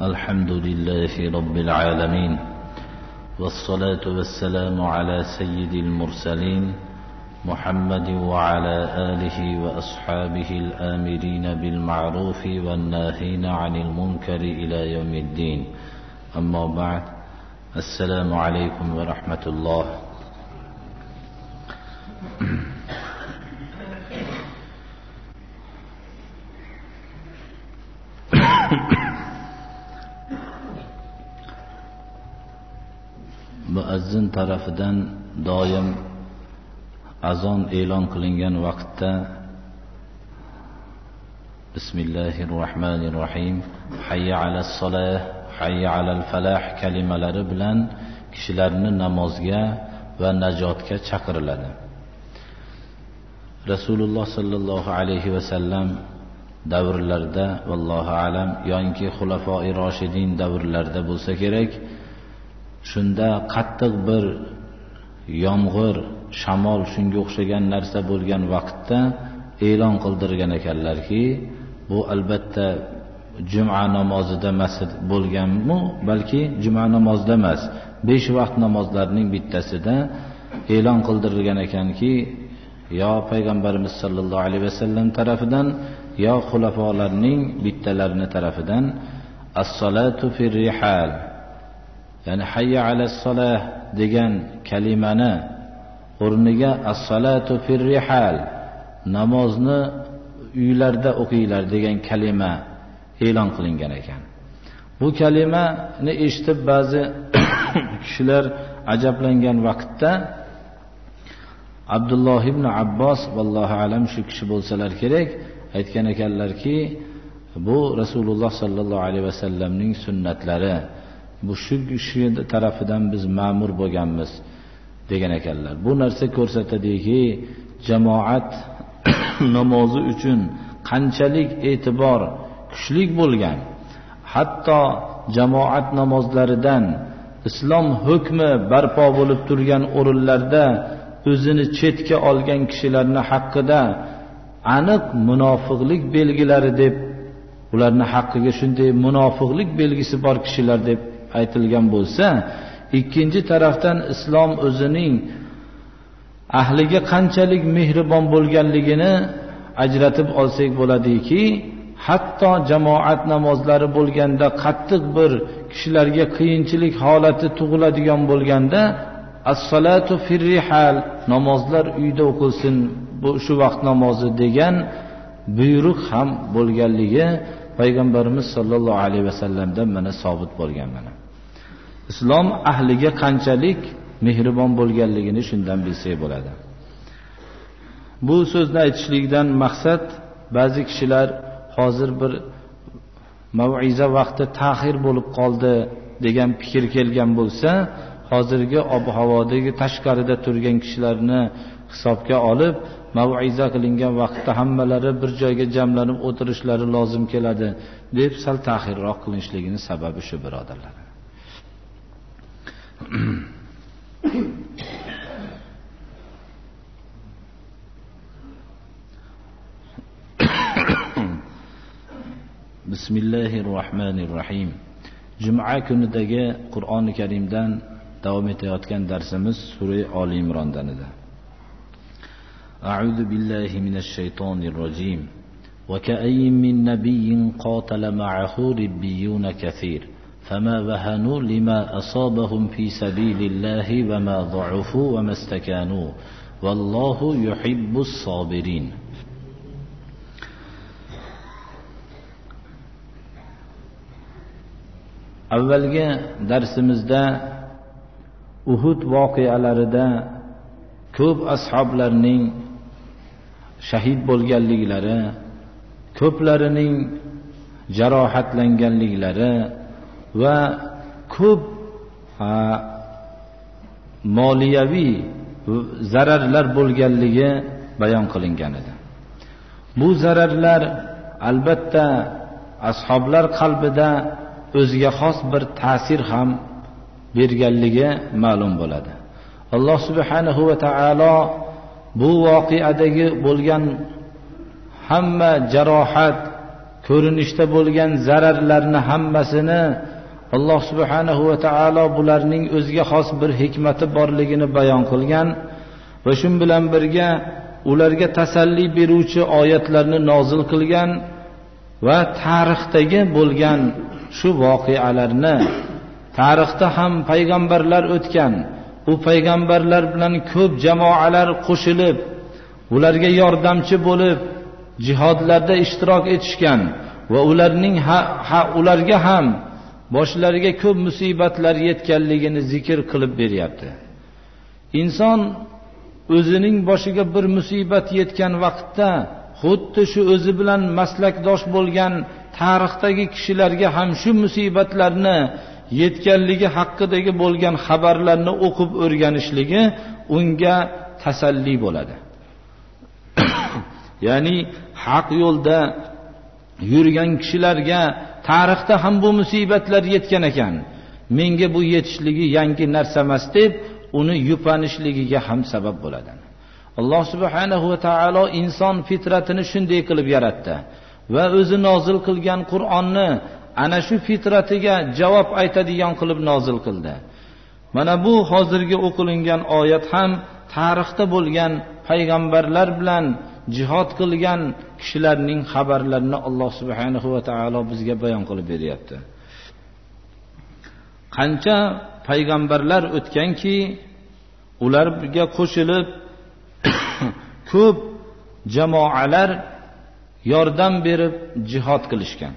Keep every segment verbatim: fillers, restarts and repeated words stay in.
الحمد لله رب العالمين، والصلاة والسلام على سيد المرسلين محمد وعلى آله وأصحابه الآمرين بالمعروف والناهين عن المنكر إلى يوم الدين. أما بعد، السلام عليكم ورحمة الله. Muazzin tarafidan doim azon e'lon qilingan vaqtda Bismillahirrohmanirrohim, hayya alas solah, hayya alal falah kalimalari bilan kishilarni namozga va najotga chaqiriladi. Rasululloh sallallohu alayhi va sallam davrlarida, vallohu alam, yoki xulafoi roshidin davrlarida bo'lsa kerak, shunda qattiq bir yomg'ir, shamol, shunga o'xshagan narsa bo'lgan vaqtda e'lon qildirgan ekanlarki, bu albatta juma namozida masjid bo'lganmi, balki juma namozida emas, besh vaqt namozlarining bittasida e'lon qildirilgan ekanki, yo payg'ambarimiz sollallohu alayhi vasallam tarafidan, yo xulafolarning bittalarini tarafidan as-salatu fir rihal, ya'ni hayya alas solah degan kalimani o'rniga as-salatu fir rihal, namozni uylarda o'qinglar degan kalima e'lon qilingan ekan. Bu kalimani eshitib ba'zi kishilar ajablangan vaqtda Abdulloh ibn Abbos, vallohu alam shu kishi bo'lsalar kerak, aytgan ekanlarki, bu Rasululloh sallallohu alayhi vasallamning sunnatlari, bu shu kishi tarafidan biz ma'mur bo'lganmiz degan ekanlar. Bu narsa ko'rsatadiki, jamoat namozi uchun qanchalik e'tibor kuchli bo'lgan. Hatto jamoat namozlaridan islom hukmi barpo bo'lib turgan o'rinlarda o'zini chetga olgan kishilarning haqqida aniq munofiqlik belgilari deb, ularning haqqiga shunday munofiqlik belgisi bor kishilar deb aytilgan bo'lsa, ikkinchi tarafdan islom o'zining ahliga qanchalik mehribon bo'lganligini ajratib olsak bo'ladiki, hatto jamoat namozlari bo'lganda, qattiq bir kishilarga qiyinchilik holati tug'iladigan bo'lganda, as-salatu fir rihal, namozlar uyda o'qilsin, bu shu vaqt namozi degan buyruq ham bo'lganligi payg'ambarimiz sollallohu alayhi vasallamdan mana sobit bo'lgan. Mana islom ahliga qanchalik mehribon bo'lganligini shundan bilsak bo'ladi. Bu so'zni aytishlikdan maqsad, ba'zi kishilar hozir bir mav'iza vaqti ta'xir bo'lib qoldi degan fikr kelgan bo'lsa, hozirgi ob-havodagi tashqarida turgan kishilarni hisobga olib, mav'iza qilingan vaqtda hammalari bir joyga jamlanib o'tirishlari lozim keladi deb sal ta'xirroq qilinishligining sababi shu, birodarlar. Bismillahirrohmanirrohim. Juma kunidagi Qur'oni Karimdan davom etayotgan darsimiz sura Oli Imrondan edi. A'udhu billahi minash shaytonir rojim. Wa ka'ayyin min nabiyyin qatala ma'ahu ribbiyun kathir. فما وهنوا لما أصابهم في سبيل الله وما ضعفوا وما استكانوا والله يحب الصابرين. Avvalgi darsimizda Uhud voqealarida ko'p ashoblarning shahid bo'lganliklari, ko'plarining jarohatlanganliklari va ko'p moliyaviy zararlar bo'lganligi bayon qilingan edi. Bu zararlar albatta ashoblar qalbida o'ziga xos bir ta'sir ham berganligi ma'lum bo'ladi. Alloh subhanahu va taolo bu voqeadagi bo'lgan hamma jarohat ko'rinishda bo'lgan zararlarni hammasini Alloh subhanahu va taolo bularning o'ziga xos bir hikmati borligini bayon qilgan va shu bilan birga ularga tasalli beruvchi oyatlarni nozil qilgan va tarixdagi bo'lgan shu voqealarni, tarixda ham payg'ambarlar o'tgan, u payg'ambarlar bilan ko'p jamoalar qo'shilib ularga yordamchi bo'lib jihodlarda ishtirok etishgan va ularning ha, ha, ularga ham boshlariga ko'p musibatlar yetganligini zikr qilib beryapti. Inson o'zining boshiga bir musibat yetgan vaqtda xuddi shu o'zi bilan maslakdosh bo'lgan tarixdagi kishilarga ham shu musibatlarni yetganligi haqidagi bo'lgan xabarlarni o'qib o'rganishligi unga tasalli bo'ladi. Ya'ni haq yo'lda yurgan kishilarga tarixda ham bu musibatlar yetgan ekan, menga bu yetishligi yangi narsa emas deb uni yupanishligiga ham sabab bo'ladi. Alloh subhanahu va taolo inson fitratini shunday qilib yaratdi va o'zi nozil qilgan Qur'onni ana shu fitratiga javob aytadigan qilib nozil qildi. Mana bu hozirgi o'qilingan oyat ham tarixda bo'lgan payg'ambarlar bilan jihad qilgan kishilarning xabarlarini Alloh subhanahu va taolo bizga bayon qilib beryapti. Qancha payg'ambarlar o'tganki, ularga qo'shilib ko'p jamoalar yordam berib jihad qilishgan.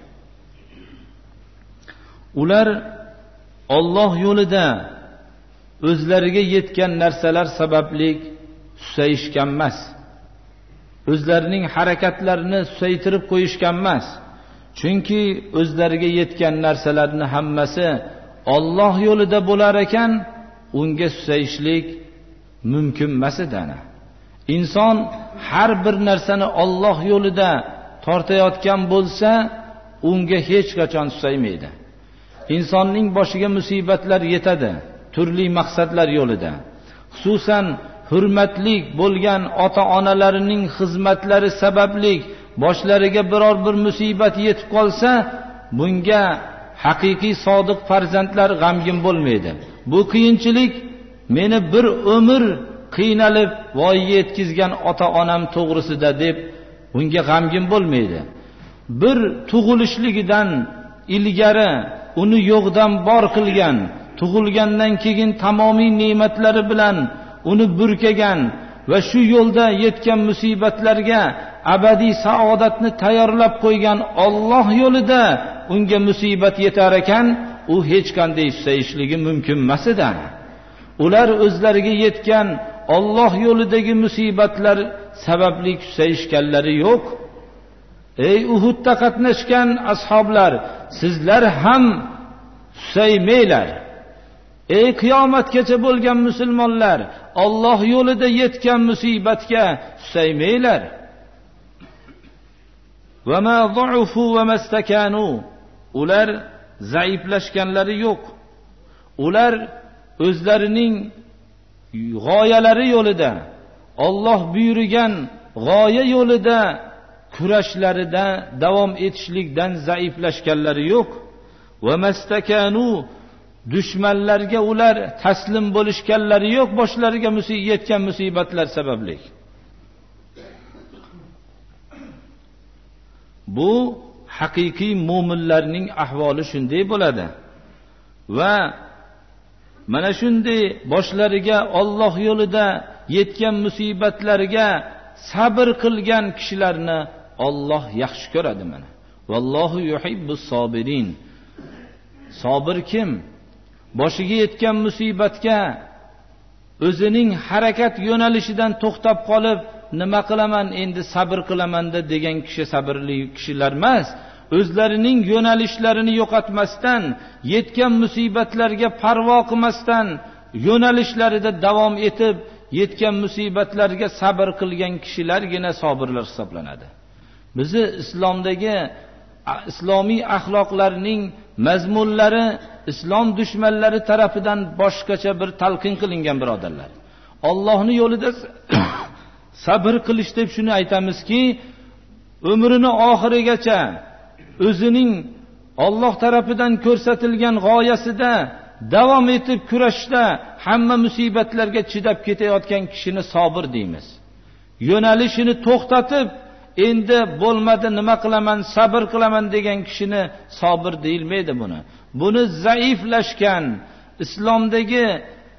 Ular Alloh yo'lida o'zlariga yetgan narsalar sababli susayishgan emas. O'zlarining harakatlarini susaytirib qo'yishgan emas. Chunki o'zlariga yetgan narsalarning hammasi Alloh yo'lida bo'lar ekan, unga susayishlik mumkin emas edi. Inson har bir narsani Alloh yo'lida tortayotgan bo'lsa, unga hech qachon susaymaydi. Insonning boshiga musibatlar yetadi, turli maqsadlar yo'lida. Xususan hurmatli bo'lgan ota-onalarining xizmatlari sababli boshlariga biror bir musibat yetib qolsa, bunga haqiqiy sodiq farzandlar g'amgin bo'lmaydi. Bu qiyinchilik meni bir umr qiynalib voyaga yetkazgan ota-onam to'g'risida deb bunga g'amgin bo'lmaydi. Bir tug'ilishligidan ilgari uni yo'qdan bor qilgan, tug'ilgandan keyin tamomiy ne'matlari bilan uni burkagan va shu yo'lda yetgan musibatlarga abadiy saodatni tayyorlab qo'ygan Alloh yo'lida unga musibat yetar ekan, u hech qanday susayishligi mumkin emas edi. Ular o'zlariga yetgan Alloh yo'lidagi musibatlar sababli susayishganlari yo'q. Ey Uhudda qatnashgan ashoblar, sizlar ham susaymanglar. Ey qiyomatgacha bo'lgan musulmonlar, Alloh yo'lida yetgan musibatga susaymanglar. Va ma dha'ufu va mastakanu. Ular zaiflashganlari yo'q. Ular o'zlarining g'oyalari yo'lida, Alloh buyurgan g'oya yo'lida kurashlarida davom etishlikdan zaiflashganlari yo'q. Va mastakanu, dushmanlarga ular taslim bo'lishganlari yo'q, boshlariga yetgan musibatlar sababli. Bu haqiqiy mu'minlarning ahvoli shunday bo'ladi. Va mana shunday boshlariga Alloh yo'lida yetgan musibatlarga sabr qilgan kishilarni Alloh yaxshi ko'radi mana. Vallohu yuhibbus sobirin. Sabr kim? Boshiga yetgan musibatga o'zining harakat yo'nalishidan to'xtab qolib, nima qilaman endi sabr qilaman da degan kishi sabrli kishilar emas. O'zlarining yo'nalishlarini yo'qotmasdan, yetgan musibatlarga parvo qilmasdan yo'nalishlarida davom etib, yetgan musibatlarga sabr qilgan kishilargina sabirlar hisoblanadi. Bizi islomdagi islomiy axloqlarning mazmunlari islom dushmanlari tarafidan boshqacha bir talqin qilingan birodarlar. Allohning yo'lida sabr qilish deb shuni aytamizki, umrini oxirigacha o'zining Alloh tarafidan ko'rsatilgan g'oyasida davom etib kurashda hamma musibatlarga chidab ketayotgan kishini sabr deymiz. Yo'nalishini to'xtatib, endi bo'lmadi nima qilaman, sabr qilaman degan kishini sabr deyilmaydi buni. Buni zaiflashgan, islomdagi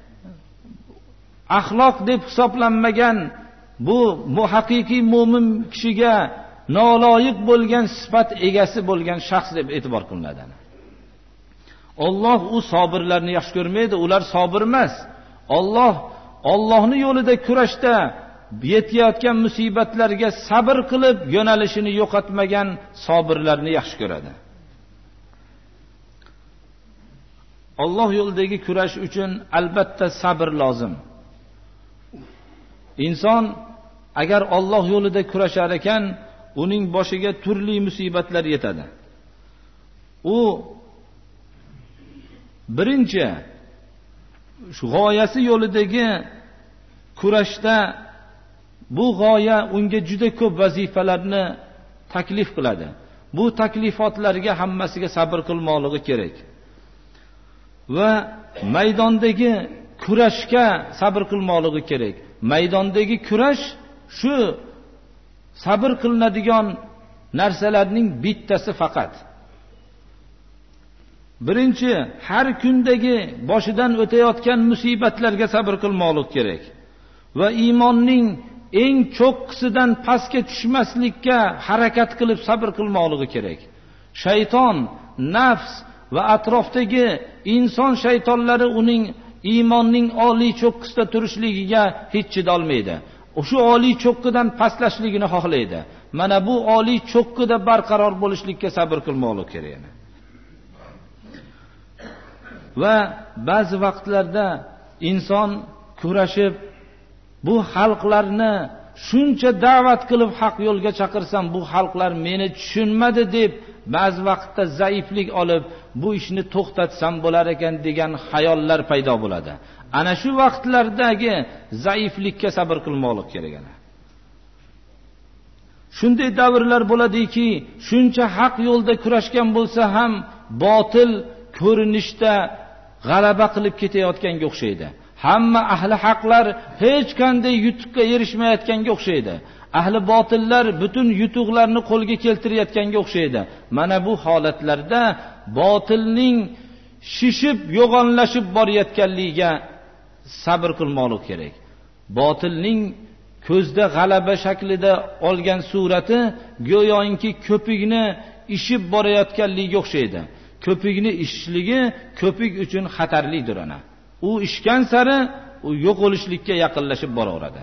axloq deb hisoblanmagan bu bu haqiqiy mu'min kishiga noloyiq bo'lgan sifat egasi bo'lgan shaxs deb e'tibor qilinadi. Alloh u sabirlarni yaxshi ko'rmaydi, ular sabr emas. Alloh Allohning yo'lida kurashda yetayotgan musibatlarga sabr qilib yo'nalishini yo'qotmagan sabirlarni yaxshi ko'radi. Alloh yo'lidagi kurash uchun albatta sabr lozim. Inson agar Alloh yo'lida kurashar ekan, uning boshiga turli musibatlar yetadi. U birinchi shu g'oyasi yo'lidagi kurashda bu g'oya unga juda ko'p vazifalarni taklif qiladi. Bu taklifotlarga hammasiga sabr qilmoqligi kerak. Va maydondagi kurashga sabr qilmoqligi kerak. Maydondagi kurash shu sabr qilinadigan narsalarning bittasi faqat. Birinchi, har kundagi boshidan o'tayotgan musibatlarga sabr qilmoqlik kerak. Va iymonning eng cho'qqisidan pastga tushmaslikka harakat qilib sabr qilmoqligi kerak. Shayton, nafs va atrofdagi inson shaytonlari uning iymonning oliy cho'qqisida turishligiga hech chidolmaydi. O'sha oliy cho'qqidan pastlashligini xohlaydi. Mana bu oliy cho'qqida barqaror bo'lishlikka sabr qilmoqlik kerak. Va ba'zi vaqtlarda inson kurashib bu xalqlarni shuncha da'vat qilib haq yo'lga chaqirsam bu xalqlar meni tushunmadi deb ba'zi vaqtda zaiflik olib bu ishni to'xtatsam bo'lar ekan degan xayollar paydo bo'ladi. Ana shu vaqtlardagi zaiflikka sabr qilmoqlik kerak. Shunday davrlar bo'ladiki, shuncha haq yo'lda kurashgan bo'lsa ham botil ko'rinishda g'alaba qilib ketayotganga o'xshaydi. Hamma ahli haqlar hech qanday yutuqqa erishmayotganga o'xshaydi. Ahli botillar butun yutuqlarni qo'lga keltirayotganga o'xshaydi. Mana bu holatlarda botilning shishib, yo'g'onlashib borayotganligiga sabr qilmoqlik kerak. Botilning ko'zda g'alaba shaklida olgan surati go'yoki ko'pikni ishib borayotganligiga o'xshaydi. Ko'pikni ishishligi ko'pik uchun xatarlidir ana. U ishgan sari u yo'qolishlikka yaqinlashib boraveradi.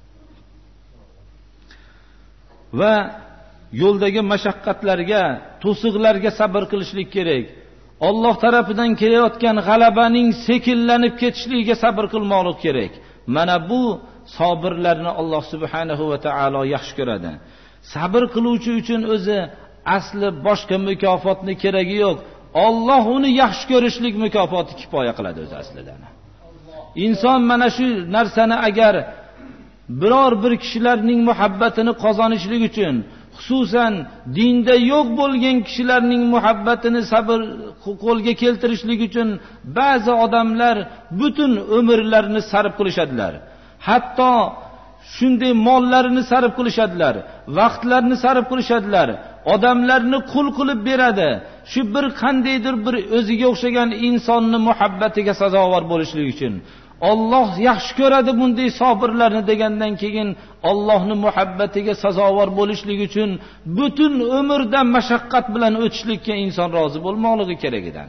Va yo'ldagi mashaqqatlarga, to'siqlarga sabr qilishlik kerak. Alloh tarafidan kelayotgan g'alabaning sekinlanib ketishligiga sabr qilmoqlik kerak. Mana bu sabirlarni Alloh subhanahu va taolo yaxshi ko'radi. Sabr qiluvchi uchun o'zi asli boshqa mukofotni keragi yo'q. Alloh uni yaxshi ko'rishlik mukofoti kifoya qiladi o'zi aslida. Inson mana shu narsani agar biror bir kishilarning muhabbatini qozonishlik uchun, xususan dinda yo'q bo'lgan kishilarning muhabbatini sabr qo'lga keltirishlik uchun ba'zi odamlar butun umrlarini sarf qilishadilar. Hatto shunday mollarini sarf qilishadilar, vaqtlarini sarf qilishadilar. Odamlarni qul qilib beradi. Shu bir qandaydir bir o'ziga o'xshagan insonni muhabbatiga sazovor bo'lishlik uchun. Alloh yaxshi ko'radi bunday sabirlarni degandan keyin Allohning muhabbatiga sazovor bo'lishlik uchun butun umrda mashaqqat bilan o'tishlikka inson rozi bo'lmoqligi kerak edi.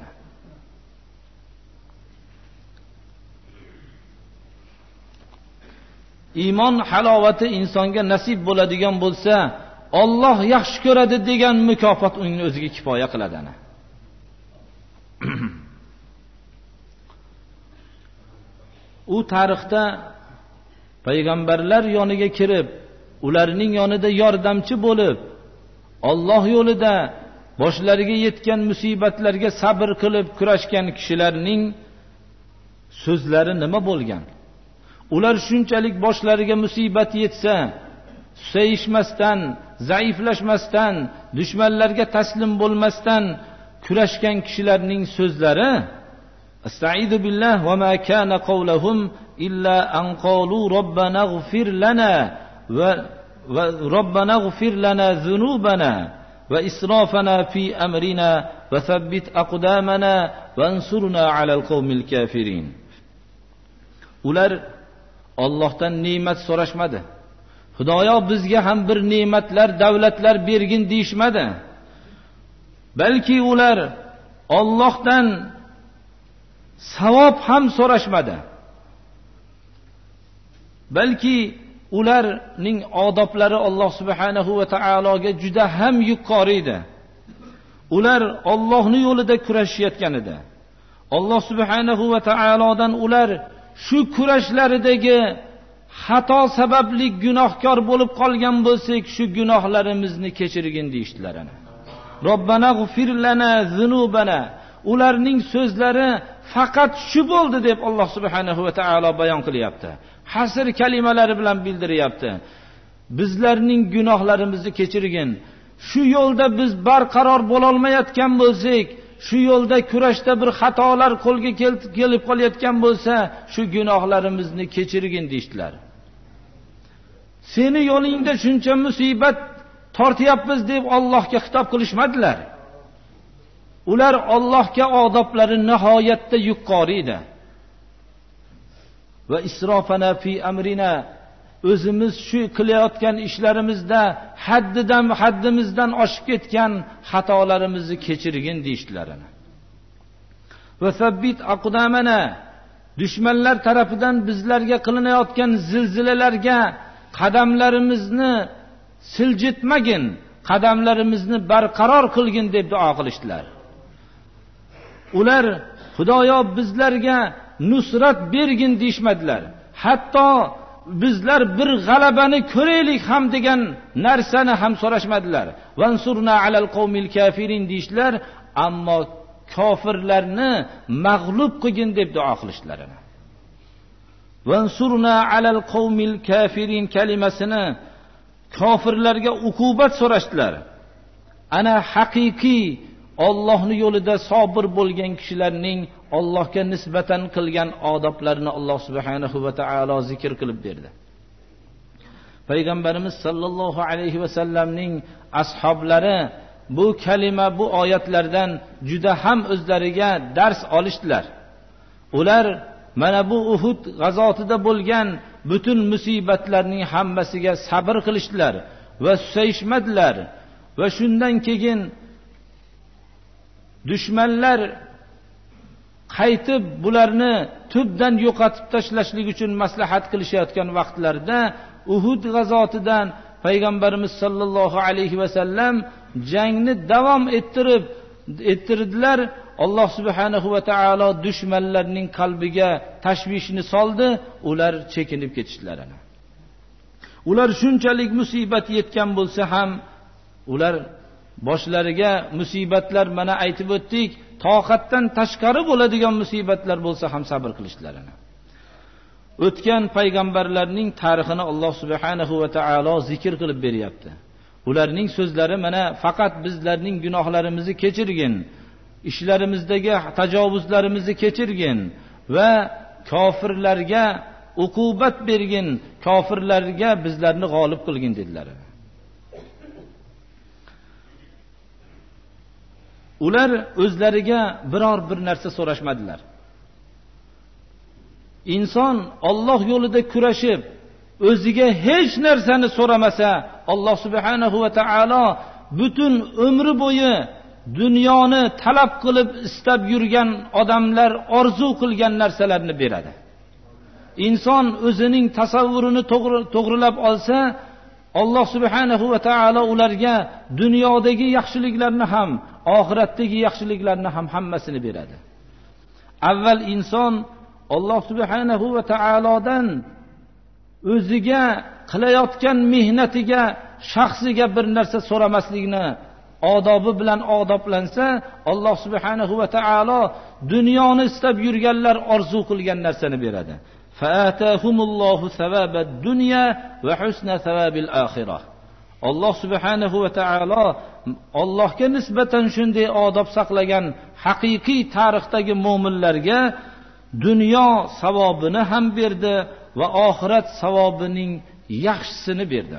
Iymon halovati insonga nasib bo'ladigan bo'lsa, Alloh yaxshi ko'radi degan mukofot uning o'ziga kifoya qiladi. U tarixda payg'ambarlar yoniga kirib, ularning yonida yordamchi bo'lib, Alloh yo'lida boshlariga yetgan musibatlarga sabr qilib kurashgan kishilarning so'zlari nima bo'lgan? Ular shunchalik boshlariga musibat yetsa, susayishmasdan, zaiflashmasdan, dushmanlarga taslim bo'lmasdan kurashgan kishilarning so'zlari Astaizu billah va ma kana qawluhum illa an qalu robbana ighfir lana va va robbana ighfir lana dhunubana va israfana fi amrina va thabbit aqdamana vansurna ala alqawmil kafirin. Ular Allohdan ne'mat so'rashmadi. Xudoyo bizga ham bir ne'matlar, davlatlar bergin deyishmadi. Balki ular Allohdan savob ham so'rashmadi. Balki ularning odoblari Alloh subhanahu va taologa juda ham yuqori edi. Ular Allohning yo'lida kurashayotgan edi. Alloh subhanahu va taolodan ular shu kurashlaridagi xato sababli gunohkor bo'lib qolgan bo'lsak, shu gunohlarimizni kechirgin deyishdilar. Robbana g'fir lana zunubana. Ularning so'zlari faqat shu bo'ldi deb Alloh subhanahu va taolo bayon qilyapti. Hasr kalimalari bilan bildiryapti. Bizlarning gunohlarimizni kechirgin. Shu yo'lda biz barqaror bo'la olmayotgan bo'lsak, shu yo'lda kurashda bir xatolar qo'lga kelib qolayotgan bo'lsa, shu gunohlarimizni kechirgin deydilar. Seni yo'lingda shuncha musibat tortyapmiz deb Allohga xitob qilishmadilar. Ular Allohga odoblari nihoyatda yuqori edi. Va israfana fi amrina, o'zimiz shu qilayotgan ishlarimizda haddidan haddimizdan oshib ketgan xatolarimizni kechirgin deydilar. Va sabbit aqdamana, dushmanlar tarafidan bizlarga qilinayotgan zilzilalarga qadamlarimizni siljitmagin, qadamlarimizni barqaror qilgin deb duo qilishdilar. Ular Xudoyo bizlarga nusrat bergin deyshmadilar. Hatto bizlar bir g'alabani ko'raylik ham degan narsani ham so'rashmadilar. Vansurna alal qawmil kafirin deyshlar, ammo kofirlarni mag'lub qilgin deb duo qilishdilar. Vansurna alal qawmil kafirin kalimasini kofirlarga uqubat so'rashdilar. Ana haqiqiy Allohning yo'lida sabr bo'lgan kishilarning Allohga nisbatan qilgan odoblarini Alloh subhanahu va taolo zikr qilib berdi. Payg'ambarimiz sallallohu alayhi va sallamning ashablari bu kalima, bu oyatlardan juda ham o'zlariga dars olishdilar. Ular mana bu Uhud g'azotida bo'lgan butun musibatlarning hammasiga sabr qilishdilar va susayishmadilar va shundan keyin dushmanlar qaytib bularni tubdan yo'qotib tashlashlik uchun maslahat qilishayotgan vaqtlarda Uhud g'azotidan payg'ambarimiz sallallohu alayhi va sallam jangni davom ettirib ettirdilar. Alloh subhanahu va taolo dushmanlarning qalbiga tashvishni soldi, ular chekinib ketishdilar. Ular shunchalik musibat yetgan bo'lsa ham, ular boshlariga musibatlar mana aytib o'tdik, toqatdan tashqari bo'ladigan musibatlar bo'lsa ham sabr qilishdilar. O'tgan payg'ambarlarning tarixini Alloh subhanahu va taolo zikr qilib beryapti. Ularning so'zlari mana faqat bizlarning gunohlarimizni kechirgin, ishlarimizdagi tajovuzlarimizni kechirgin va kofirlarga uqubat bergin, kofirlarga bizlarni g'olib qilgin dedilar. Ular o'zlariga biror bir narsa so'rashmadilar. Inson Alloh yo'lida kurashib, o'ziga hech narsani so'ramasa, Alloh subhanahu va taolo butun umri bo'yi dunyoni talab qilib istab yurgan odamlar orzu qilgan narsalarni beradi. Inson o'zining tasavvurini to'g'rilab olsa, Alloh subhanahu va taolo ularga dunyodagi yaxshiliklarni ham, oxiratdagi yaxshiliklarni ham hammasini beradi. Avval inson Alloh subhanahu va taolodan o'ziga qilayotgan mehnatiga, shaxsiga bir narsa so'ramaslikni odobi bilan odoblansa, Alloh subhanahu va taolo dunyoni istab yurganlar orzu qilgan narsani beradi. fa'atahumullohu savabad dunya va husna savabil oxirah. Alloh subhanahu va taolo Allohga nisbatan shunday odob saqlagan haqiqiy tarixdagi mu'minlarga dunyo savobini ham berdi va oxirat savobining yaxshisini berdi.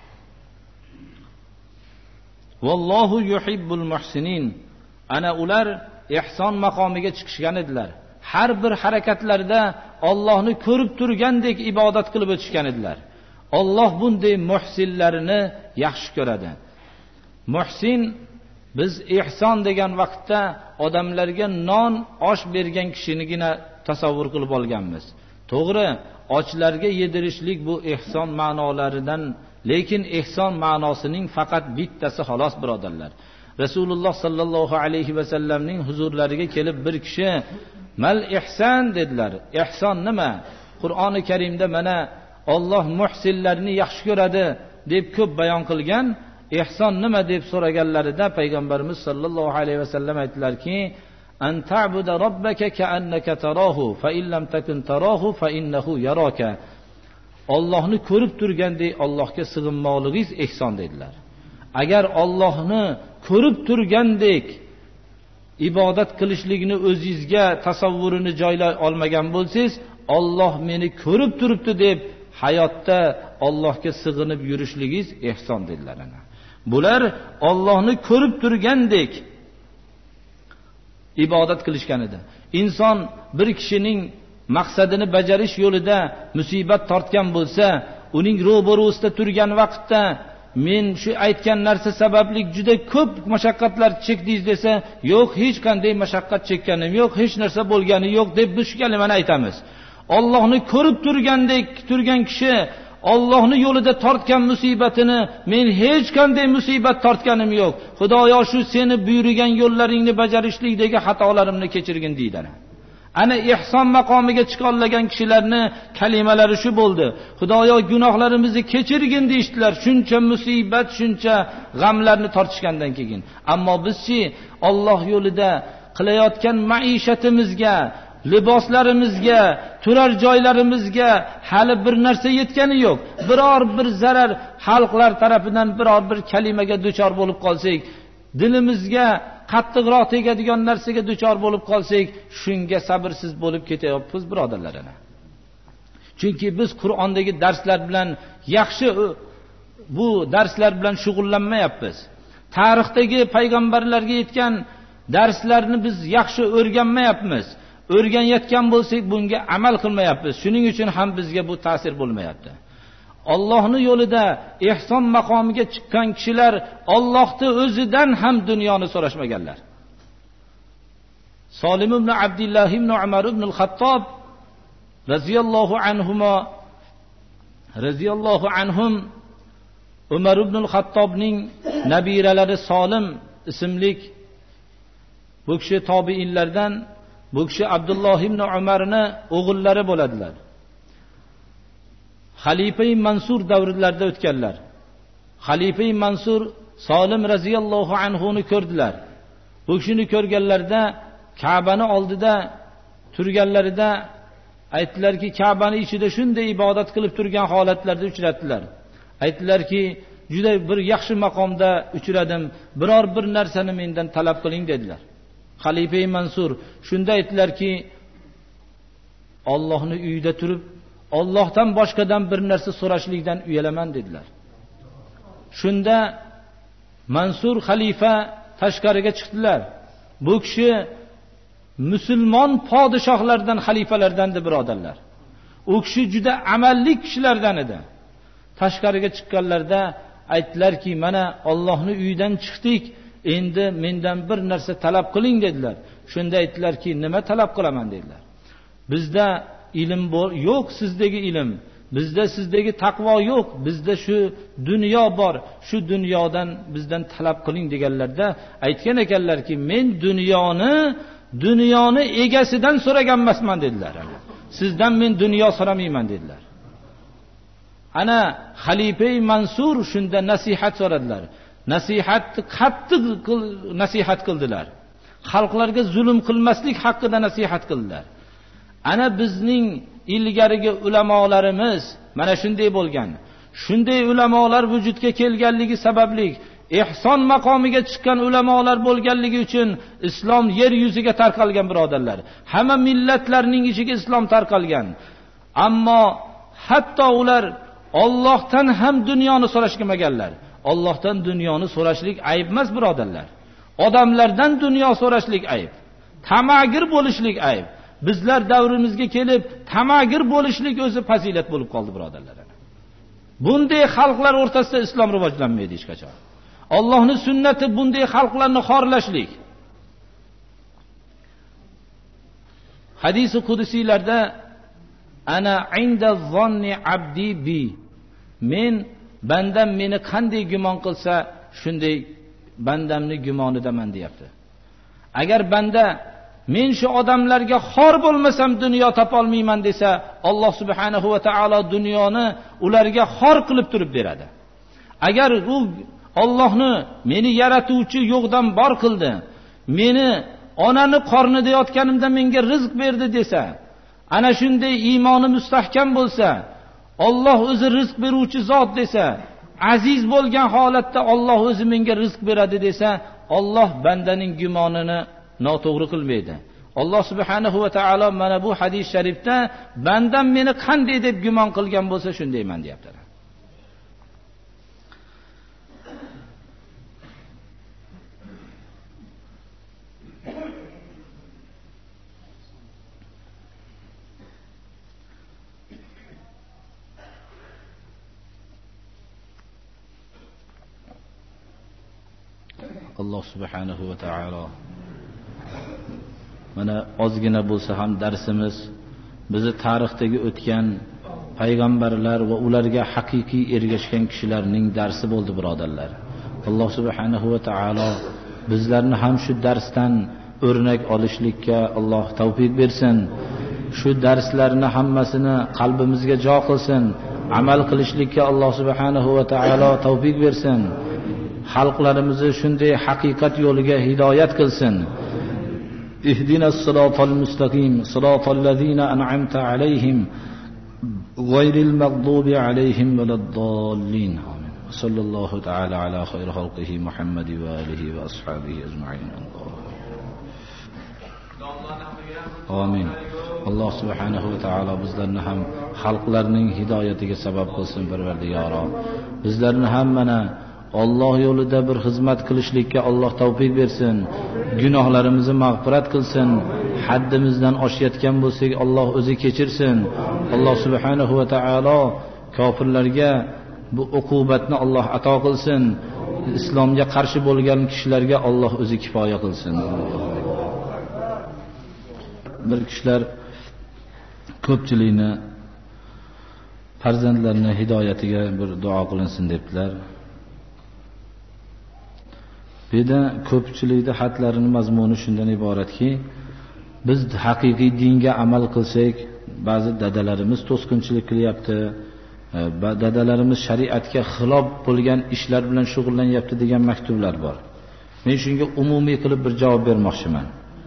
Vallohu yuhibbul muhsinin. Ana ular ihson maqomiga chiqishgan edilar. Har bir harakatlarida Allohni ko'rib turgandek ibodat qilib o'tishgan edilar. Alloh bunday muhsinlarini yaxshi ko'radi. Muhsin, biz ihson degan vaqtda odamlarga non, osh bergan kishinigina tasavvur qilib olganmiz. To'g'ri, ochlarga yedirishlik bu ihson ma'nolaridan, lekin ihson ma'nosining faqat bittasi xolos, birodarlar. Rasululloh sallallohu alayhi va sallamning huzurlariga kelib bir kishi mal ihson dedilar. Ihson nima? Qur'oni Karimda mana Alloh muhsinlarni yaxshi ko'radi deb ko'p bayon qilgan. Ihson nima deb so'raganlarida payg'ambarimiz sallallohu alayhi va sallam aytdilarki, an ta'budu robbaka ka'annaka tarahu fa in lam takun tarahu fa innahu yaraka. Allohni ko'rib turgandek Allohga sig'inmoqligingiz ihson dedilar. Agar Allohni ko'rib turgandek ibodat qilishlikni o'zingizga tasavvurini joylay olmagan bo'lsangiz, Alloh meni ko'rib turibdi deb hayotda Allohga sig'inib yurishligingiz ihson dedilar. Bular Allohni ko'rib turgandek ibodat qilishgan edi. Inson bir kishining maqsadini bajarish yo'lida musibat tortgan bo'lsa, uning ro'barosida turgan vaqtda men shu aytgan narsa sababli juda ko'p mashaqqatlar chekdingiz desa, yo'q, hech qanday mashaqqat chekkanim yo'q, hech narsa bo'lgani yo'q deb bu kalimani aytamiz. Allohni ko'rib turgandek turgan kishi Allohni yo'lida tortgan musibatini men hech qanday musibat tortganim yo'q. Xudoyo shu seni buyurgan yo'llaringni bajarishlikdagi xatolarimni kechirgin deydi. Ana ihson maqomiga chiqolgan kishilarni kalimalari shu bo'ldi. Xudoyo gunohlarimizni kechirgin deyshtilar. Shuncha musibat, shuncha g'amlarni tortishgandan keyin. Ammo bizchi Alloh yo'lida qilayotgan maishatimizga, liboslarimizga, turar joylarimizga hali bir narsa yetgani yo'q. Biror bir zarar xalqlar tarafidan biror bir kalimaga duchor bo'lib qolsak, dilimizga qattiqroq tegadigan narsaga duchor bo'lib qolsak, shunga sabrsiz bo'lib ketayapmiz, birodarlar. Chunki biz Qur'ondagi darslar bilan yaxshi bu darslar bilan shug'ullanmayapmiz. Tarixdagi payg'ambarlarga yetgan darslarni biz yaxshi o'rganmayapmiz. O'rganayotgan bo'lsak, bunga amal qilmayapmiz. Shuning uchun ham bizga bu ta'sir bo'lmayapti. Allohning yo'lida ihson maqomiga chiqqan kishilar Allohning o'zidan ham dunyoni so'rashmaganlar. Solim ibn Abdullah ibn Umar ibn al-Xattob radhiyallohu anhuma radhiyallohu anhum Umar ibn al-Xattobning nabiralari Solim ismli bu kishi tobiinlardan, bu kishi Abdulloh ibn Umarning o'g'illari bo'ladilar. Xalifa-i Mansur davrlarida o'tganlar. Xalifa-i Mansur Solim radhiyallohu anhu ni ko'rdilar. Bu kishini ko'rganlarida Ka'bani oldida turganlarida aytdilarki, Ka'bani ichida shunday ibodat qilib turgan holatlarda uchratdilar. Aytdilarki, juda bir yaxshi maqomda uchradim, biror bir narsani mendan talab qiling dedilar. Xalifa-i Mansur shunda aytdilarki, Allohning uyida turib Allohdan boshqadan bir narsa so'rashlikdan uyalaman dedilar. Shunda Mansur xalifa tashqariga chiqdilar. Bu kishi musulmon podshohlardan, xalifalardan edi, birodarlar. U kishi juda amalli kishilardan edi. Tashqariga chiqqanlarda aytdilarki, mana Allohning uyidan chiqdik, endi mendan bir narsa talab qiling dedilar. Shunda aytdilarki, nima talab qilaman dedilar. Bizda ilm bor, yo'q sizdagi ilm. Bizda sizdagi taqvo yo'q. Bizda shu dunyo bor. Shu dunyodan bizdan talab qiling deganlarda aytgan ekanlarki, men dunyoni, dunyoni egasidan so'ragan emasman dedilar. Sizdan men dunyo so'ramayman dedilar. Ana Xalifa-i Mansur shunda nasihat so'radilar. Nasihatni qattiq nasihat qildilar. Xalqlarga zulm qilmaslik haqida nasihat qildilar. ana bizning ilgarigi ulamolarimiz mana shunday bo'lgan. Shunday ulamolar vujudga kelganligi sababli, ihson maqomiga chiqqan ulamolar bo'lganligi uchun islom yer yuziga tarqalgan birodarlar. Hamma millatlarning ichiga islom tarqalgan. Ammo hatto ular Allohdan ham dunyoni so'rashmaganlar. Allohdan dunyoni so'rashlik ayb emas birodarlar. Odamlardan dunyo so'rashlik ayb. Tamagir bo'lishlik ayb. Bizlar davrimizga kelib tamagir bo'lishlik o'zi fazilat bo'lib qoldi birodarlar. Bunday xalqlar o'rtasida islom rivojlanmaydi hech qachon. Allohning sunnati bunday xalqlarni xorlashlik. Hadis-i qudusiylarda ana inda zonni abdi bi, men bandam meni qanday gumon qilsa shunday bandamni gumonidaman deyapti. Agar banda men shu odamlarga xor bo'lmasam dunyo topolmayman desa, Alloh subhanahu va taolo dunyoni ularga xor qilib turib beradi. Agar u Allohni meni yaratuvchi yo'qdan bor qildi, meni onani qornida yotganimda menga rizq berdi desa, ana shunday iymoni mustahkam bo'lsa, Alloh o'zi rizq beruvchi zot desa, aziz bo'lgan holatda Alloh o'zi menga rizq beradi desa, Alloh bandaning gumonini noto'g'ri qilmaydi. Alloh subhanahu va taolo mana bu hadis sharifda bandam meni qanday deb gumon qilgan bo'lsa shundayman deyapti. Alloh subhanahu va taolo mana ozgina bo'lsa ham darsimiz bizni tarixdagi o'tgan payg'ambarlar va ularga haqiqiy ergashgan kishilarning darsi bo'ldi birodarlar. Alloh subhanahu va taolo bizlarni ham shu darsdan o'rnak olishlikka Alloh tavfiq bersin. Shu darslarni hammasini qalbimizga jo qilsin. Amal qilishlikka Alloh subhanahu va taolo tavfiq bersin. Xalqlarimizni shunday haqiqat yo'liga hidoyat qilsin. Ihdinas siratal mustaqim, siratal ladzina an'amta alayhim, ghayril maghdubi alayhim waladdallin. Amin. Sallallahu ta'ala ala khayri xalqihi Muhammad va alihi va ashabihi ajma'in. Amin. Alloh subhanahu va taolo bizlarni ham xalqlarning hidoyatiga sabab qilsin Parvardigoro. Bizlarni ham mana Alloh yo'lida bir xizmat qilishlikka Alloh tavfiq bersin. Gunohlarimizni mag'firat qilsin. Haddimizdan oshayotgan bo'lsak Alloh o'zi kechirsin. Alloh subhanahu va taolo kofirlarga bu uqubatni Alloh ato qilsin. Islomga qarshi bo'lgan kishilarga Alloh o'zi kifoya qilsin. Bir kishilar ko'pchilikni farzandlarini hidoyatiga bir duo qilinsin debdilar. Beda ko'pchilikda xatlarining mazmuni shundan iboratki, biz haqiqiy dinga amal qilsak, ba'zi dadalarimiz to'sqinchilik qilyapti, dadalarimiz shariatga xilof bo'lgan ishlar bilan shug'ullanyapti degan maktublar bor. Men shunga umumiy qilib bir javob bermoqchiman.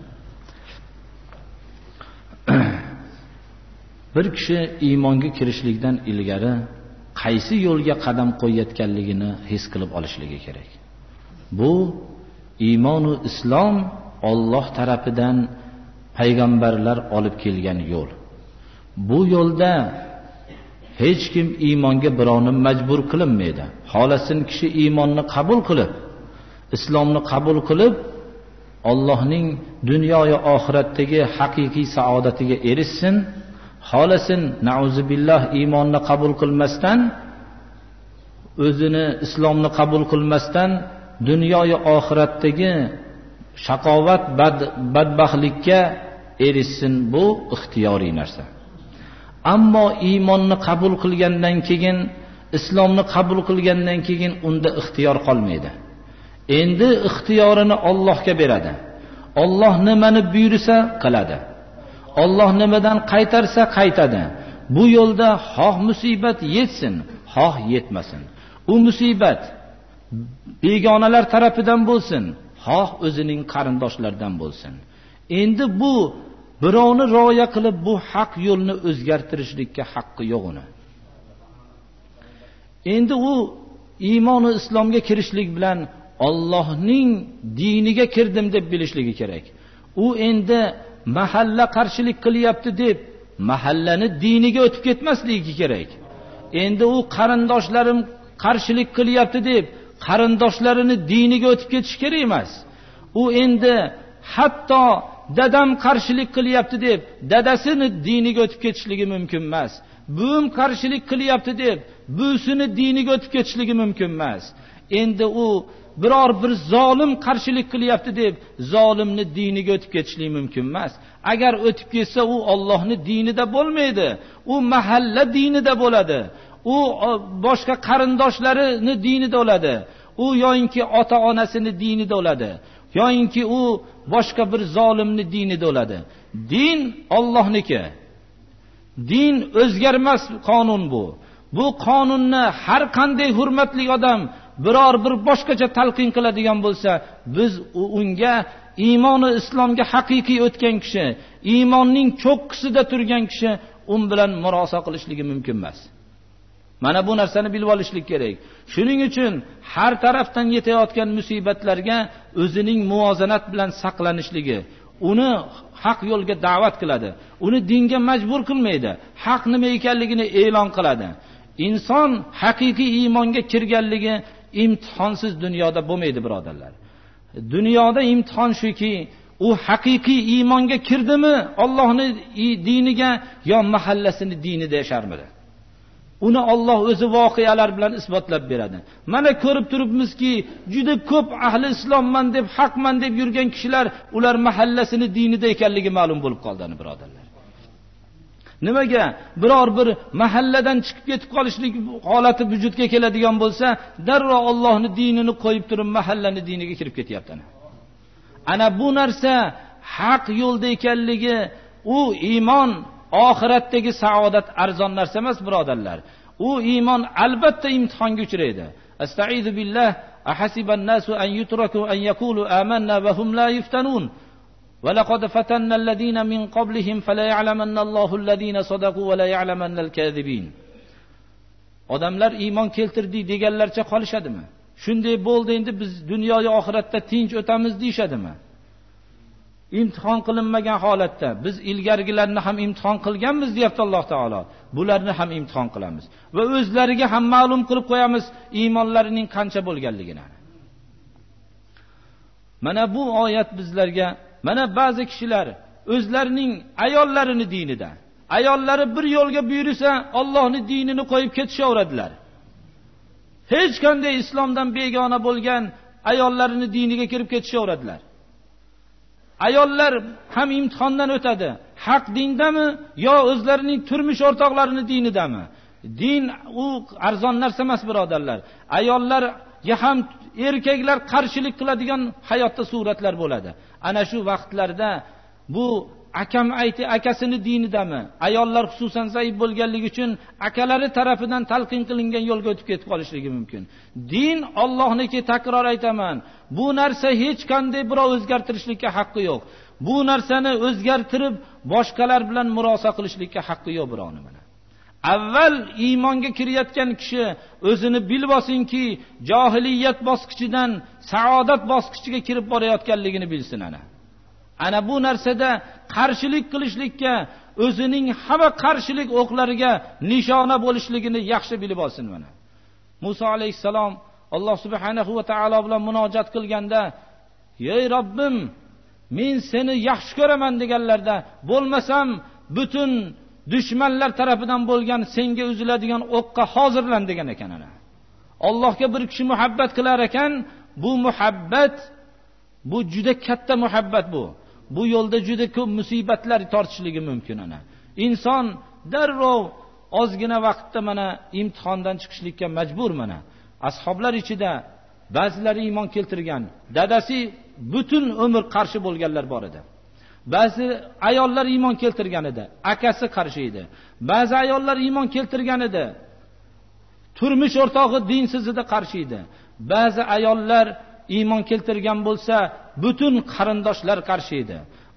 Bir kishi iymonga kirishlikdan ilgari qaysi yo'lga qadam qo'yayotganligini his qilib olishligi kerak. Bu iymonu islom Alloh tarafidan payg'ambarlar olib kelgan yo'l. Bu yo'lda hech kim iymonga birovni majbur qilinmaydi. Xolasin kishi iymonni qabul qilib, islomni qabul qilib, Allohning dunyo va oxiratdagi haqiqiy saodatiga erishsin. Xolasin nauzubillah iymonni qabul qilmasdan, o'zini islomni qabul qilmasdan dunyo va oxiratdagi shaqovat, bad, badbaxtlikka erishsin. Bu ixtiyoriy narsa. Ammo iymonni qabul qilgandan keyin, islomni qabul qilgandan keyin unda ixtiyor qolmaydi. Endi ixtiyorini Allohga beradi. Alloh nimani buyursa qiladi. Alloh nimadan qaytarsa qaytadi. Bu yo'lda xoh musibat yetsin, xoh yetmasin. U musibat begonalar tarafidan bo'lsin, xoh o'zining qarindoshlaridan bo'lsin. Endi bu birovni rioya qilib bu haq yo'lni o'zgartirishlikka haqqi yo'q uni. Endi u iymoni islomga kirishlik bilan Allohning diniga kirdim deb bilishligi kerak. U endi mahalla qarshilik qilyapti deb mahallani diniga o'tib ketmasligi kerak. Endi u qarindoshlarim qarshilik qilyapti deb qarindoshlarini diniga o'tib ketish kerak emas. U endi hatto dadam qarshilik qilyapti deb dadasini diniga o'tib ketishligi mumkin emas. Buvim qarshilik qilyapti deb buvisini diniga o'tib ketishligi mumkin emas. Endi u biror bir zolim qarshilik qilyapti deb zolimni diniga o'tib ketishligi mumkin emas. Agar o'tib ketsa u Allohning dinida bo'lmaydi. U mahalla dinida bo'ladi. U boshqa qarindoshlarining dinida bo'ladi. U yo'inki ota-onasini dinida bo'ladi. Yo'inki u boshqa bir zolimni dinida bo'ladi. Din Allohniki. Din o'zgarmas qonun bu. Bu qonunni har qanday hurmatli odam biror bir boshqacha talqin qiladigan bo'lsa, biz unga iymoni islomga haqiqiy o'tgan kishi, iymonning cho'qqisida turgan kishi un bilan murosa qilishligi mumkin emas. Mana bu narsani bilib olishlik kerak. Shuning uchun har tarafdan yetayotgan musibatlarga o'zining muvozanat bilan saqlanishligi, uni haq yo'lga da'vat qiladi. Uni dinga majbur qilmaydi. Haq nima ekanligini e'lon qiladi. Inson haqiqiy iymonga kirganligi imtihonsiz dunyoda bo'lmaydi, birodarlar. Dunyoda imtihon shuki, u haqiqiy iymonga kirdimi Allohning diniga yo mahallasining dinida yasharmidi? Uni Alloh o'zi voqealar bilan isbotlab beradi. Mana ko'rib turibmizki, juda ko'p ahli islomman deb, haqman deb yurgan kishilar ular mahallasining dinida ekanligi ma'lum bo'lib qoldi, birodarlar. Nimaga? Biror bir mahalladan chiqib ketib qolishlik holati vujudga keladigan bo'lsa, darrov Allohning dinini qo'yib turib mahallaning diniga kirib ketyapti. Ana bu narsa haq yo'lda ekanligi, u iymon oxiratdagi saodat arzon narsa emas, birodarlar. U iymon albatta imtihonga uchraydi. Astaizu billah, ahasiban nasu an yutraku an yaqulu amanna va hum la yuftanun. وَلَقَدْ فَتَنَّا الَّذِينَ مِنْ قَبْلِهِمْ فَلَا يَعْلَمَنَّ اللَّهُ الَّذِينَ صَدَقُوا وَلَا يَعْلَمَنَّ الْكَاذِبِينَ. Odamlar iymon keltirdi deganlarcha qolishadimi? Shunday bo'ldi, endi biz dunyoga oxiratda tinch o'tamiz deyshadimi? Imtihon qilinmagan holatda biz ilgarigilarni ham imtihon qilganmiz, deyapti Alloh taolo. Bularni ham imtihon qilamiz va o'zlariga ham ma'lum qilib qo'yamiz iymonlarining qancha bo'lganligini. Mana bu oyat bizlarga, mana ba'zi kishilar o'zlarining ayollarining dinida, ayollari bir yo'lga buyursa Allohning dinini qo'yib ketishaveradilar. Hech qanday islomdan begona bo'lgan ayollarining diniga kirib ketishaveradilar. Ayollar ham imtihondan o'tadi. Haq dindami yo o'zlarining turmush o'rtoqlarining dinidami? Din u arzon narsa emas, birodarlar. Ayollarga ham erkaklar qarshilik qiladigan hayotda suratlar bo'ladi. Ana shu vaqtlarda bu akam ayti akasini dinidami? Ayollar xususan zaif bo'lganligi uchun akalari tarafidan talqin qilingan yo'lga o'tib ketib qolishligi mumkin. Din Allohniki, takror aytaman. Bu narsa hech qanday birov o'zgartirishlikka haqqi yo'q. Bu narsani o'zgartirib boshqalar bilan murosa qilishlikka haqqi yo'q, birovni mana. Avval iymonga kirayotgan kishi o'zini bilib olsinki, johiliyat bosqichidan saodat bosqichiga kirib borayotganligini bilsin ana. Ana bu narsada qarshilik qilishlikka, o'zining hamma qarshilik o'qlariga nishona bo'lishligini yaxshi bilib olsin mana. Musa alayhisalom Alloh subhanahu va taolo bilan munojat qilganda, "Ey Robbim, men seni yaxshi ko'raman" deganlarda, "Bo'lmasam butun dushmanlar tarafidan bo'lgan senga uziladigan o'qqa hozirlan" degan ekan ana. Allohga bir kishi muhabbat qilar ekan, bu muhabbat, bu juda katta muhabbat bu. Bu yo'lda juda ko'p musibatlar tortishligi mumkin ana. Inson darrov ozgina vaqtda mana imtihondan chiqishlikka majbur mana. Ashoblar ichida ba'zilari iymon keltirgan, dadasi butun umr qarshi bo'lganlar bor edi. Ba'zi ayollar iymon keltirgan edi, akasi qarshi edi. Ba'zi ayollar iymon keltirgan edi, turmush o'rtog'i dinsiz edi, qarshi edi. Ba'zi ayollar iymon keltirgan bo'lsa, butun qarindoshlar qarshi edi.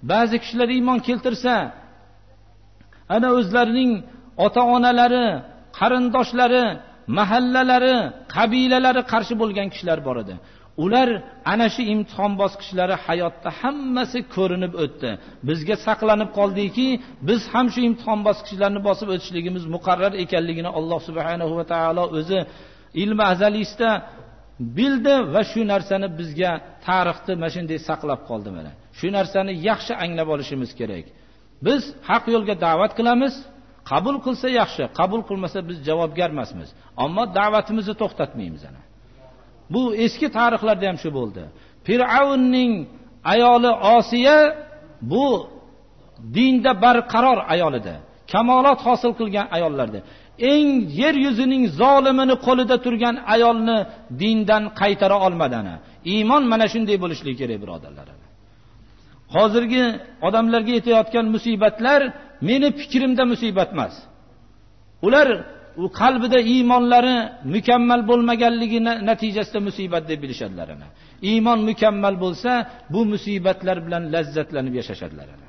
ba'zi kishilar iymon keltirsa, ana o'zlarining ota-onalari, qarindoshlari, mahallalari, qabilalari qarshi bo'lgan kishilar bor edi. Ular ana shu imtihon bosqichlari hayotda hammasi ko'rinib o'tdi. Bizga saqlanib qoldiki, biz ham shu imtihon bosqichlarini bosib o'tishligimiz muqarrar ekanligini Alloh subhanahu va taolo o'zi ilmi azaliyda bildi va shu narsani bizga tarixda mana shunday saqlab qoldi mana. Shu narsani yaxshi anglab olishimiz kerak. Biz haq yo'lga da'vat qilamiz, qabul qilsa yaxshi, qabul qilmasa biz javobgar emasmiz. Ammo da'vatimizni to'xtatmaymiz ana. Bu eski tarixlarda ham shu bo'ldi. Fir'avnning ayoli Osiya bu dinda barqaror ayol edi. Kamolot hosil qilgan ayollardi. Eng yer yuzining zolimini qo'lida turgan ayolni dindan qaytara olmadi ana. Iymon mana shunday bo'lishligi kerak, birodarlar. Hozirgi odamlarga yetayotgan musibatlar meni fikrimda musibat emas. Ular u qalbida iymonlari mukammal bo'lmaganligi natijasida musibat deb bilishadilar ana. Iymon mukammal bo'lsa, bu musibatlar bilan lazzatlanib yashashadilar ana.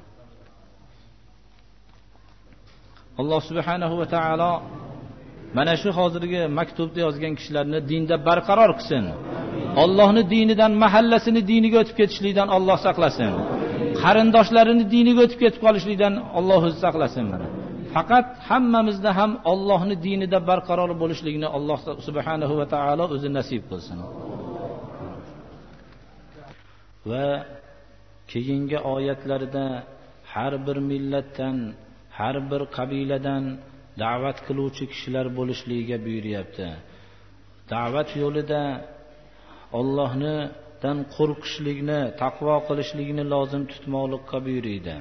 Alloh subhanahu va taolo mana shu hozirgi maktubda yozgan kishilarni dinda barqaror qilsin. Allohning dinidan, mahallasini diniga o'tib ketishlikdan Alloh saqlasin. Qarindoshlarini diniga o'tib ketib qolishlikdan Alloh o'zi saqlasin mana. Faqat hammamizda ham Allohning dinida barqaror bo'lishligini Alloh subhanahu va taolo o'zi nasib qilsin. Va keyingi oyatlarda har bir millatdan, har bir qabiladan da'vat qiluvchi kishilar bo'lishligiga buyuryapti. Da'vat yo'lida Allohdan qo'rqishlikni, taqvo qilishlikni lozim tutmoqlikka buyuriydi.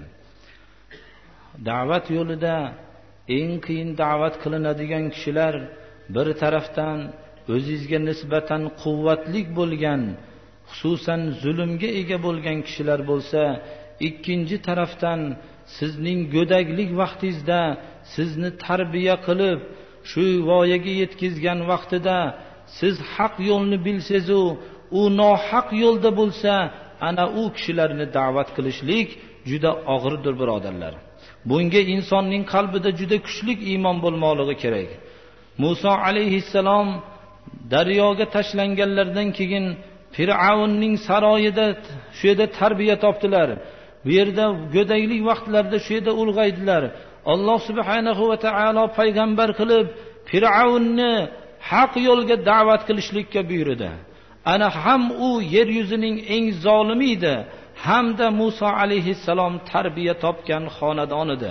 Da'vat yo'lida eng qiyin da'vat qilinadigan kishilar bir tarafdan o'zingizga nisbatan quvvatlik bo'lgan, xususan zulmga ega bo'lgan kishilar bo'lsa, ikkinchi tarafdan sizning go'daklik vaqtingizda sizni tarbiya qilib, shu voyaga yetkazgan vaqtida siz haq yo'lni bilsangiz, u nohaq yo'lda bo'lsa, ana u kishilarni da'vat qilishlik juda og'irdir, birodarlar. Bunga insonning qalbida juda kuchli iymon bo'lmoqligi kerak. Musa alayhissalom daryoga tashlanganlardan keyin Fir'avnning saroyida shu yerda tarbiya topdilar. Bu yerda go'daklik vaqtlarida shu yerda ulg'aydilar. Alloh subhanahu va taolo payg'ambar qilib Fir'avnni haq yo'lga da'vat qilishlikka buyurdi. Ana ham u yer yuzining eng zolimi edi, hamda Musa alayhissalom tarbiya topgan xonadon edi.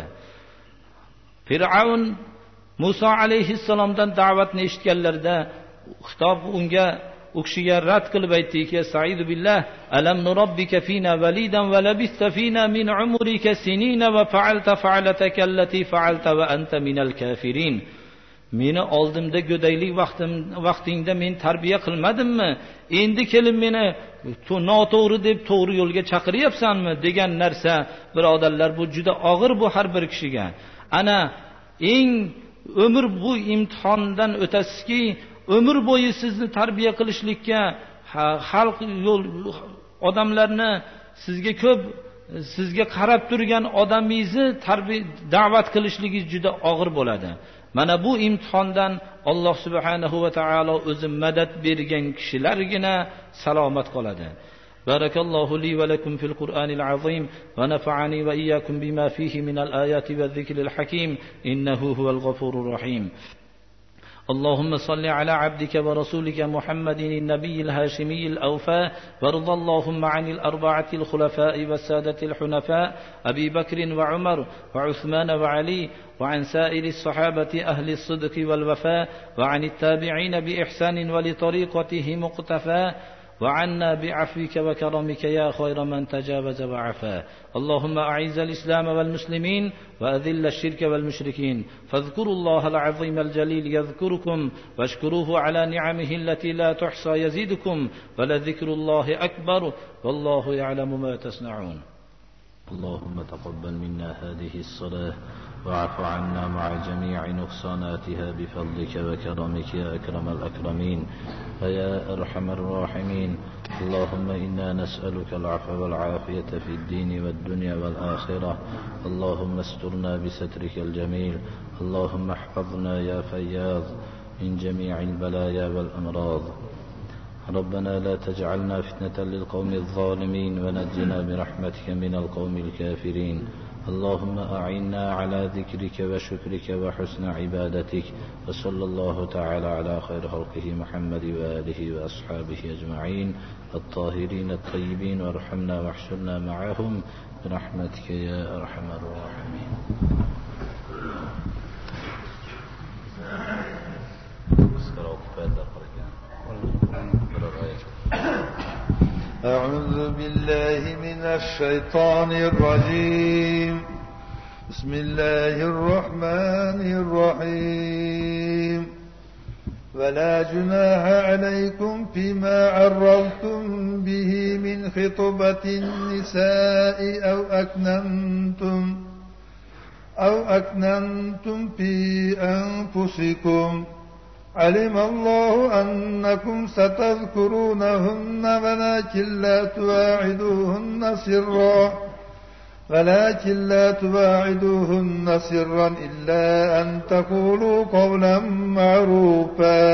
Fir'avn Musa alayhissalomdan da'vatni eshitganlarida xitob unga u kishiga rad qilib aytdiki: "Sa'idu billah, alam nurabbika fina walidan va labista fina min umrika sinina va fa'alta fa'alataka allati fa'alta va anta minal kafirin." Meni oldimda go'daylik vaqtim vaqtingda men tarbiya qilmadimmi? Endi kelib meni noto'g'ri deb to'g'ri yo'lga chaqiryapsanmi degan narsa, birodarlar, bu juda og'ir bu har bir kishiga. Ana eng umr bu imtihondan o'tasizki, umr bo'yi sizni tarbiya qilishlikka xalq yo'l odamlarni sizga ko'p sizga qarab turgan odamingizni tarbiya da'vat qilishligi juda og'ir bo'ladi. Mana bu imtihondan Alloh subhanahu va taolo o'zi madad bergan kishilargina salomat qoladi. Barakallohu li va lakum fil Qur'anil azim va nafa'ani va iyyakum bima fihi minal ayati va zikril hakim innahu huval ghafurur rahim. اللهم صل على عبدك ورسولك محمد النبي الهاشمي الأوفاء، وارض اللهم عن الأربعة الخلفاء والسادة الحنفاء أبي بكر وعمر وعثمان وعلي، وعن سائر الصحابة أهل الصدق والوفاء، وعن التابعين بإحسان ولطريقته مقتفى، وعنا بعفوك وكرمك يا خير من تجاوز وعفا. اللهم أعز الإسلام والمسلمين وأذل الشرك والمشركين، فاذكروا الله العظيم الجليل يذكركم، واشكروه على نعمه التي لا تحصى يزيدكم، ولذكر الله أكبر والله يعلم ما تصنعون. اللهم تقبل منا هذه الصلاة واعف عنا مع جميع نقصاناتها بفضلك وكرمك يا أكرم الأكرمين ويا أرحم الراحمين. اللهم إنا نسألك العفو والعافية في الدين والدنيا والآخرة. اللهم استرنا بسترك الجميل. اللهم احفظنا يا فياض من جميع البلايا والأمراض. ربنا لا تجعلنا فتنة للقوم الظالمين ونجنا برحمتك من القوم الكافرين. اللهم أعنا على ذكرك وشكرك وحسن عبادتك. وصلى الله تعالى على خير خلقه محمد وآله وأصحابه أجمعين الطاهرين الطيبين، وارحمنا واحشرنا معهم برحمتك يا أرحم الراحمين. أعوذ بالله من الشيطان الرجيم. بسم الله الرحمن الرحيم. ولا جناح عليكم فيما عرضتم به من خطبة النساء أو أكننتم أو أكننتم في أنفسكم. علم الله أنكم ستذكرونهن ولكن لا تواعدوهن سرا ولكن لا تواعدوهن سرا إلا أن تقولوا قولا معروفا.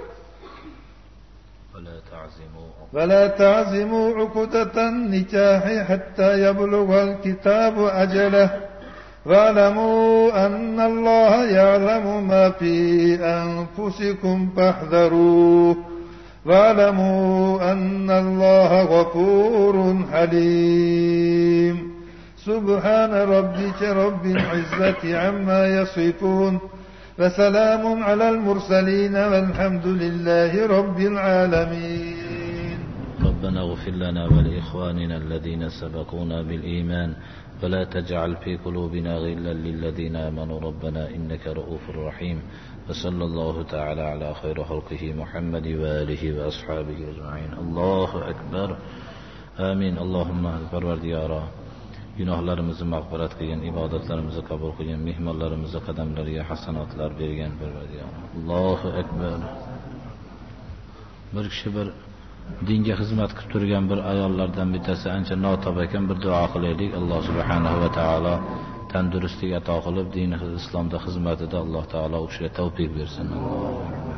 ولا تعزموا ولا تعزموا عقدة النكاح حتى يبلغ الكتاب أجله. واعلموا أن الله يعلم ما في أنفسكم فاحذروه. واعلموا أن الله غفور حليم. سبحان ربك رب العزة عما يصفون، وسلام على المرسلين والحمد لله رب العالمين. ربنا اغفر لنا ولإخواننا الذين سبقونا بالإيمان، ولا تجعل في قلوبنا غلا للذين آمنوا ربنا إنك رؤوف رحيم. وصلى الله تعالى على خير خلقه محمد وآله وأصحابه أجمعين. الله أكبر. آمين. اللهم Parvardigara, gunohlarimizni mag'firat qilgin, ibodatlarimizni qabul qilgin, mehmonlarimizning qadamlariga hasanotlar bergin Parvardigara. Allohu akbar. Bir kishi bir dinga xizmat qilib turgan bir ayollardan bittasi ancha notob ekan, bir duo qilaylik. Alloh subhanahu va taolo tandurustlik ato qilib, din islomda xizmatida Alloh taolo o'shiga tavfiq bersin.